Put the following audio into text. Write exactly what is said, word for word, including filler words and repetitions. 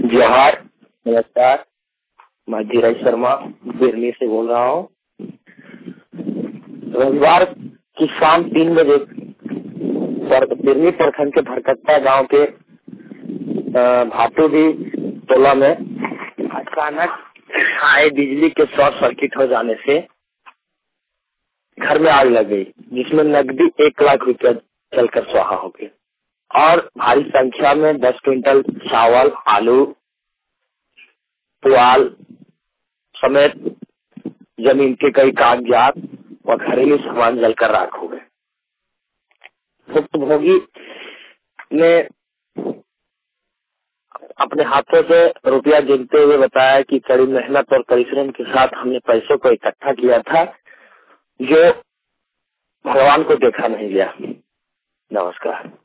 जोहार, नमस्कार। मैं धीरज शर्मा बिरनी से बोल रहा हूँ। रविवार की शाम तीन बजे पर बिरनी प्रखंड के भरकट्टा गांव के भाटूडी टोला में अचानक आए बिजली के शॉर्ट सर्किट हो जाने से घर में आग लग गई, जिसमें नकदी एक लाख रुपया जलकर स्वाहा हो गई और भारी संख्या में दस क्विंटल चावल, आलू, पुआल समेत जमीन के कई कागजात और घरेलू सामान जलकर राख हो गए। भुक्तभोगी ने अपने हाथों से रुपया गिनते हुए बताया कि कड़ी मेहनत और परिश्रम के साथ हमने पैसों को इकट्ठा किया था, जो भगवान को देखा नहीं गया। नमस्कार।